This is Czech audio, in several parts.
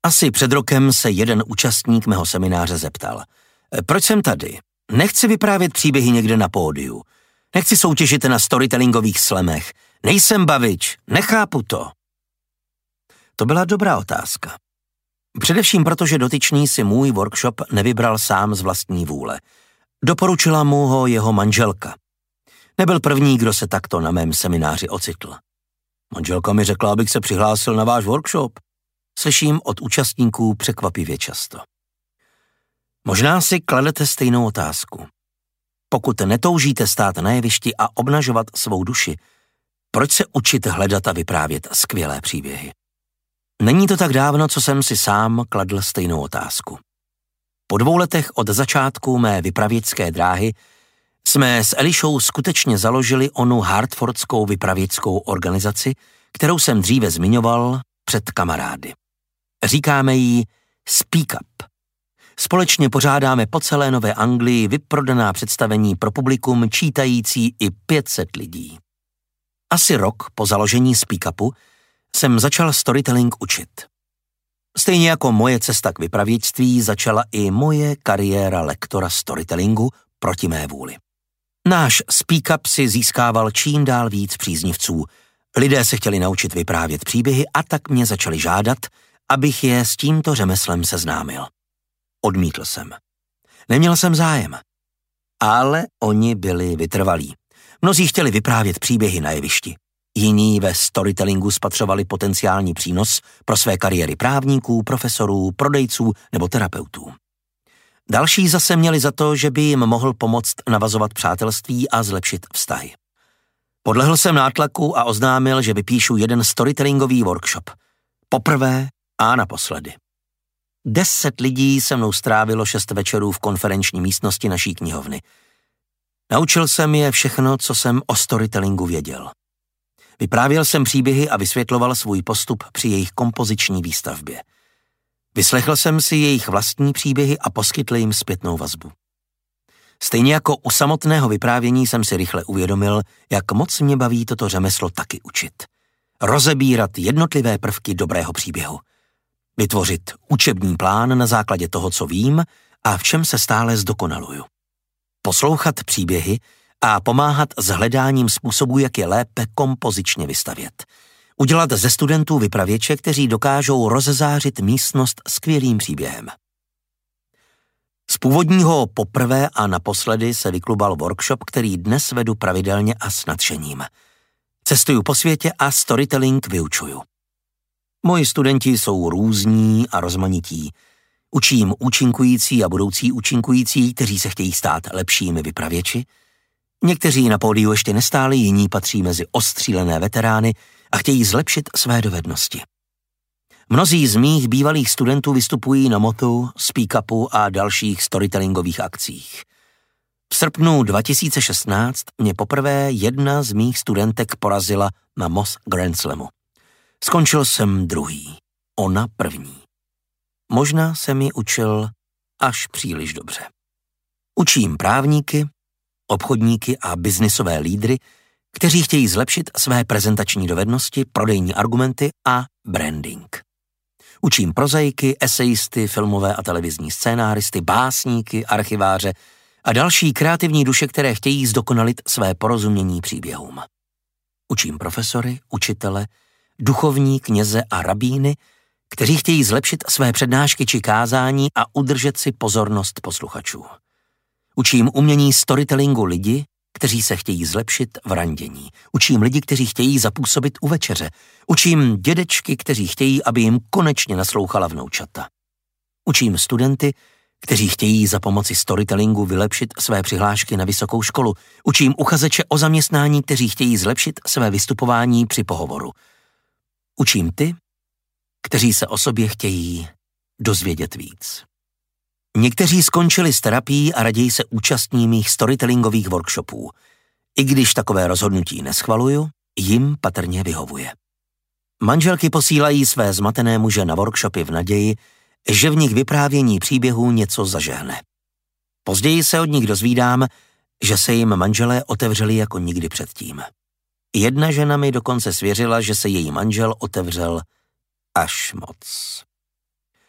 Asi před rokem se jeden účastník mého semináře zeptal. Proč jsem tady? Nechci vyprávět příběhy někde na pódiu. Nechci soutěžit na storytellingových slamech. Nejsem bavič, nechápu to. To byla dobrá otázka. Především proto, že dotyčný si můj workshop nevybral sám z vlastní vůle. Doporučila mu ho jeho manželka. Nebyl první, kdo se takto na mém semináři ocitl. Manželka mi řekla, abych se přihlásil na váš workshop. Slyším od účastníků překvapivě často. Možná si kladete stejnou otázku. Pokud netoužíte stát na jevišti a obnažovat svou duši, proč se učit hledat a vyprávět skvělé příběhy? Není to tak dávno, co jsem si sám kladl stejnou otázku. Po 2 letech od začátku mé vypravěčské dráhy jsme s Elišou skutečně založili onu hartfordskou vypravěčskou organizaci, kterou jsem dříve zmiňoval před kamarády. Říkáme jí Speak Up. Společně pořádáme po celé Nové Anglii vyprodaná představení pro publikum čítající i 500 lidí. Asi rok po založení Speak Upu jsem začal storytelling učit. Stejně jako moje cesta k vypravěčství začala i moje kariéra lektora storytellingu proti mé vůli. Náš Speak Up si získával čím dál víc příznivců. Lidé se chtěli naučit vyprávět příběhy a tak mě začali žádat, abych je s tímto řemeslem seznámil. Odmítl jsem. Neměl jsem zájem. Ale oni byli vytrvalí. Mnozí chtěli vyprávět příběhy na jevišti. Jiní ve storytellingu spatřovali potenciální přínos pro své kariéry právníků, profesorů, prodejců nebo terapeutů. Další zase měli za to, že by jim mohl pomoct navazovat přátelství a zlepšit vztahy. Podlehl jsem nátlaku a oznámil, že vypíšu jeden storytellingový workshop. Poprvé a naposledy. 10 lidí se mnou strávilo 6 večerů v konferenční místnosti naší knihovny. Naučil jsem je všechno, co jsem o storytellingu věděl. Vyprávěl jsem příběhy a vysvětloval svůj postup při jejich kompoziční výstavbě. Vyslechl jsem si jejich vlastní příběhy a poskytl jim zpětnou vazbu. Stejně jako u samotného vyprávění jsem si rychle uvědomil, jak moc mě baví toto řemeslo taky učit. Rozebírat jednotlivé prvky dobrého příběhu. Vytvořit učební plán na základě toho, co vím a v čem se stále zdokonaluju. Poslouchat příběhy a pomáhat s hledáním způsobů, jak je lépe kompozičně vystavět. Udělat ze studentů vypravěče, kteří dokážou rozzářit místnost skvělým příběhem. Z původního poprvé a naposledy se vyklubal workshop, který dnes vedu pravidelně a s nadšením. Cestuju po světě a storytelling vyučuju. Moji studenti jsou různí a rozmanití. Učím účinkující a budoucí účinkující, kteří se chtějí stát lepšími vypravěči. Někteří na pódiu ještě nestáli, jiní patří mezi ostřílené veterány a chtějí zlepšit své dovednosti. Mnozí z mých bývalých studentů vystupují na motu, Speak Upu a dalších storytellingových akcích. V srpnu 2016 mě poprvé jedna z mých studentek porazila na Moss Grand Slamu. Skončil jsem druhý, ona první. Možná jsem ji učil až příliš dobře. Učím právníky, obchodníky a biznisové lídry, kteří chtějí zlepšit své prezentační dovednosti, prodejní argumenty a branding. Učím prozaiky, esejisty, filmové a televizní scénáristy, básníky, archiváře a další kreativní duše, které chtějí zdokonalit své porozumění příběhům. Učím profesory, učitele, duchovní, kněze a rabíny, kteří chtějí zlepšit své přednášky či kázání a udržet si pozornost posluchačů. Učím umění storytellingu lidi, kteří se chtějí zlepšit v randění. Učím lidi, kteří chtějí zapůsobit u večeře. Učím dědečky, kteří chtějí, aby jim konečně naslouchala vnoučata. Učím studenty, kteří chtějí za pomoci storytellingu vylepšit své přihlášky na vysokou školu. Učím uchazeče o zaměstnání, kteří chtějí zlepšit své vystupování při pohovoru. Učím ty, kteří se o sobě chtějí dozvědět víc. Někteří skončili s terapií a raději se účastní mých storytellingových workshopů. I když takové rozhodnutí neschvaluju, jim patrně vyhovuje. Manželky posílají své zmatené muže na workshopy v naději, že v nich vyprávění příběhů něco zažehne. Později se od nich dozvídám, že se jim manželé otevřeli jako nikdy předtím. Jedna žena mi dokonce svěřila, že se její manžel otevřel až moc.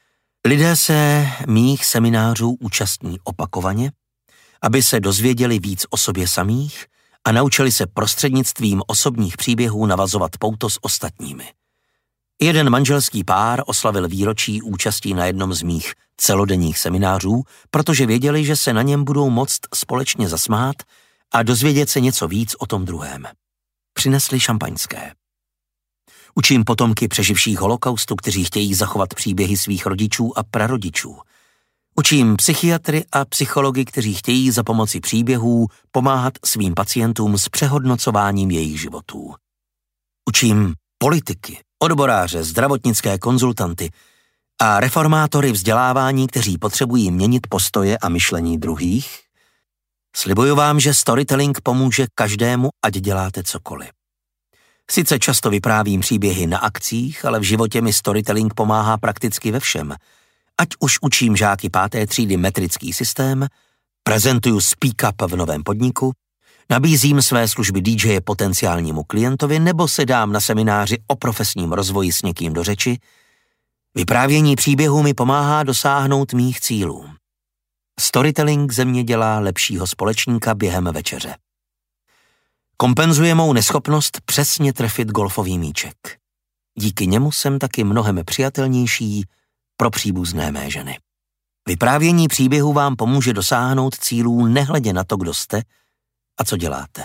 Lidé se mých seminářů účastní opakovaně, aby se dozvěděli víc o sobě samých a naučili se prostřednictvím osobních příběhů navazovat pouto s ostatními. Jeden manželský pár oslavil výročí účastí na jednom z mých celodenních seminářů, protože věděli, že se na něm budou moct společně zasmát a dozvědět se něco víc o tom druhém. Přinesli šampaňské. Učím potomky přeživších holokaustu, kteří chtějí zachovat příběhy svých rodičů a prarodičů. Učím psychiatry a psychology, kteří chtějí za pomoci příběhů pomáhat svým pacientům s přehodnocováním jejich životů. Učím politiky, odboráře, zdravotnické konzultanty a reformátory vzdělávání, kteří potřebují měnit postoje a myšlení druhých. Slibuju vám, že storytelling pomůže každému, ať děláte cokoliv. Sice často vyprávím příběhy na akcích, ale v životě mi storytelling pomáhá prakticky ve všem. Ať už učím žáky 5. třídy metrický systém, prezentuju Speak Up v novém podniku, nabízím své služby DJe potenciálnímu klientovi nebo se dám na semináři o profesním rozvoji s někým do řeči, vyprávění příběhů mi pomáhá dosáhnout mých cílů. Storytelling ze mě dělá lepšího společníka během večeře. Kompenzuje mou neschopnost přesně trefit golfový míček. Díky němu jsem taky mnohem přijatelnější pro příbuzné mé ženy. Vyprávění příběhu vám pomůže dosáhnout cílů nehledě na to, kdo jste a co děláte.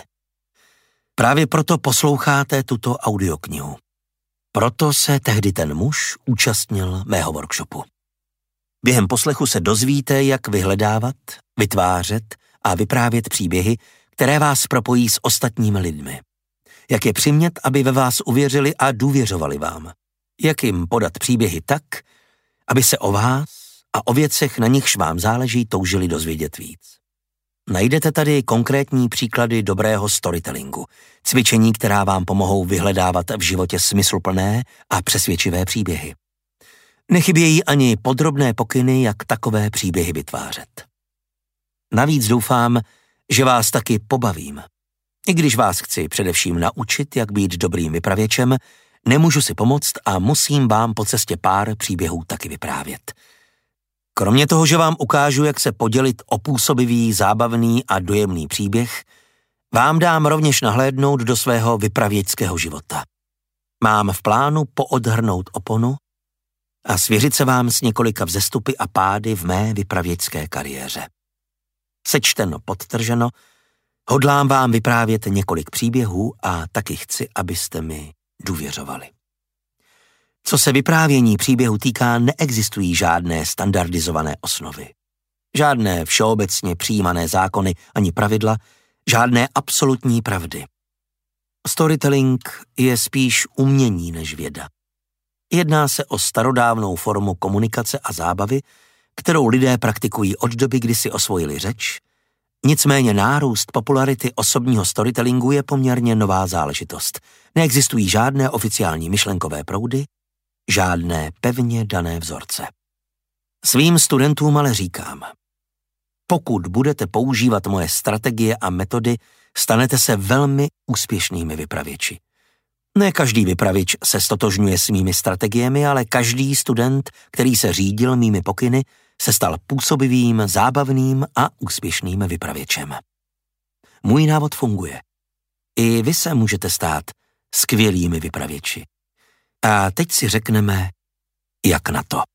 Právě proto posloucháte tuto audioknihu. Proto se tehdy ten muž účastnil mého workshopu. Během poslechu se dozvíte, jak vyhledávat, vytvářet a vyprávět příběhy, které vás propojí s ostatními lidmi. Jak je přimět, aby ve vás uvěřili a důvěřovali vám. Jak jim podat příběhy tak, aby se o vás a o věcech, na nichž vám záleží, toužili dozvědět víc. Najdete tady konkrétní příklady dobrého storytellingu, cvičení, která vám pomohou vyhledávat v životě smysluplné a přesvědčivé příběhy. Nechybějí ani podrobné pokyny, jak takové příběhy vytvářet. Navíc doufám, že vás taky pobavím. I když vás chci především naučit, jak být dobrým vypravěčem, nemůžu si pomoct a musím vám po cestě pár příběhů taky vyprávět. Kromě toho, že vám ukážu, jak se podělit o působivý, zábavný a dojemný příběh, vám dám rovněž nahlédnout do svého vypravěčského života. Mám v plánu poodhrnout oponu a svěřit se vám s několika vzestupy a pády v mé vypravěčské kariéře. Sečteno, podtrženo, hodlám vám vyprávět několik příběhů a taky chci, abyste mi důvěřovali. Co se vyprávění příběhu týká, neexistují žádné standardizované osnovy. Žádné všeobecně přijímané zákony ani pravidla, žádné absolutní pravdy. Storytelling je spíš umění než věda. Jedná se o starodávnou formu komunikace a zábavy, kterou lidé praktikují od doby, kdy si osvojili řeč. Nicméně nárůst popularity osobního storytellingu je poměrně nová záležitost. Neexistují žádné oficiální myšlenkové proudy, žádné pevně dané vzorce. Svým studentům ale říkám, pokud budete používat moje strategie a metody, stanete se velmi úspěšnými vypravěči. Ne každý vypravěč se stotožňuje s mými strategiemi, ale každý student, který se řídil mými pokyny, se stal působivým, zábavným a úspěšným vypravěčem. Můj návod funguje. I vy se můžete stát skvělými vypravěči. A teď si řekneme, jak na to.